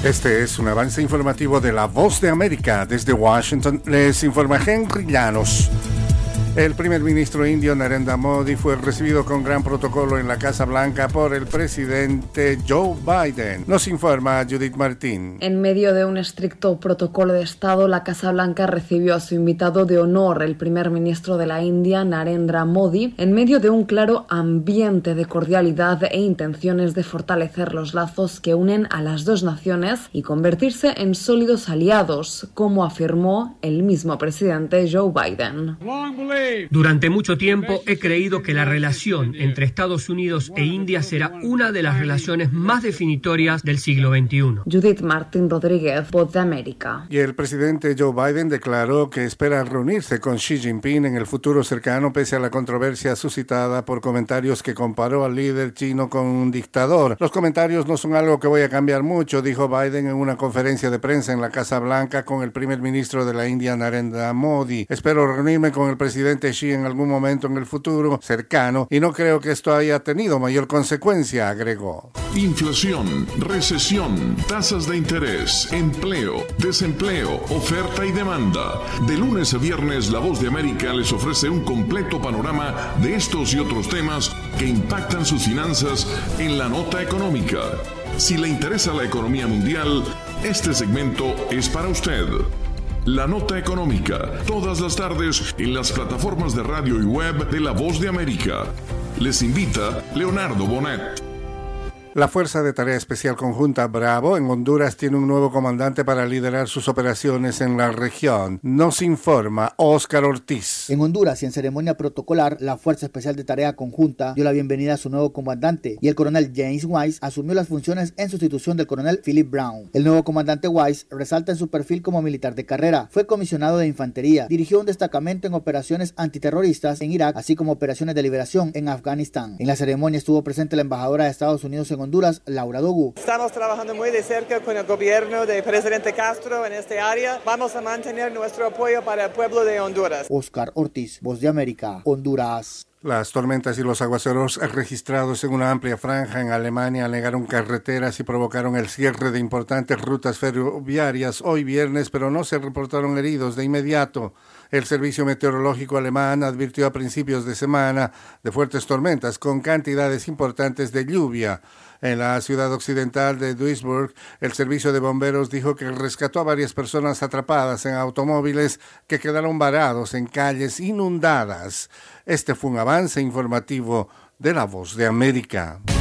Este es un avance informativo de La Voz de América. Desde Washington les informa Henry Llanos. El primer ministro indio Narendra Modi fue recibido con gran protocolo en la Casa Blanca por el presidente Joe Biden. Nos informa Judith Martín. En medio de un estricto protocolo de Estado, la Casa Blanca recibió a su invitado de honor, el primer ministro de la India, Narendra Modi, en medio de un claro ambiente de cordialidad e intenciones de fortalecer los lazos que unen a las dos naciones y convertirse en sólidos aliados, como afirmó el mismo presidente Joe Biden. Durante mucho tiempo he creído que la relación entre Estados Unidos e India será una de las relaciones más definitorias del siglo XXI. Judith Martín Rodríguez, Voz de América. Y el presidente Joe Biden declaró que espera reunirse con Xi Jinping en el futuro cercano pese a la controversia suscitada por comentarios que comparó al líder chino con un dictador. Los comentarios no son algo que voy a cambiar mucho, dijo Biden en una conferencia de prensa en la Casa Blanca con el primer ministro de la India, Narendra Modi. Espero reunirme con el presidente Xi en algún momento en el futuro cercano y no creo que esto haya tenido mayor consecuencia, agregó. Inflación, recesión, tasas de interés, empleo, desempleo, oferta y demanda. De lunes a viernes, La Voz de América les ofrece un completo panorama de estos y otros temas que impactan sus finanzas en la nota económica. Si le interesa la economía mundial, este segmento es para usted. La Nota Económica, todas las tardes en las plataformas de radio y web de La Voz de América. Les invita Leonardo Bonet. La Fuerza de Tarea Especial Conjunta Bravo en Honduras tiene un nuevo comandante para liderar sus operaciones en la región. Nos informa Óscar Ortiz. En Honduras y en ceremonia protocolar, la Fuerza Especial de Tarea Conjunta dio la bienvenida a su nuevo comandante y el coronel James Wise asumió las funciones en sustitución del coronel Philip Brown. El nuevo comandante Wise resalta en su perfil como militar de carrera. Fue comisionado de infantería, dirigió un destacamento en operaciones antiterroristas en Irak, así como operaciones de liberación en Afganistán. En la ceremonia estuvo presente la embajadora de Estados Unidos en Honduras, Laura Dogu. Estamos trabajando muy de cerca con el gobierno del presidente Castro en este área. Vamos a mantener nuestro apoyo para el pueblo de Honduras. Óscar Ortiz, Voz de América, Honduras. Las tormentas y los aguaceros registrados en una amplia franja en Alemania anegaron carreteras y provocaron el cierre de importantes rutas ferroviarias hoy viernes, pero no se reportaron heridos de inmediato. El Servicio Meteorológico Alemán advirtió a principios de semana de fuertes tormentas con cantidades importantes de lluvia. En la ciudad occidental de Duisburg, el servicio de bomberos dijo que rescató a varias personas atrapadas en automóviles que quedaron varados en calles inundadas. Este fue un avance informativo de La Voz de América.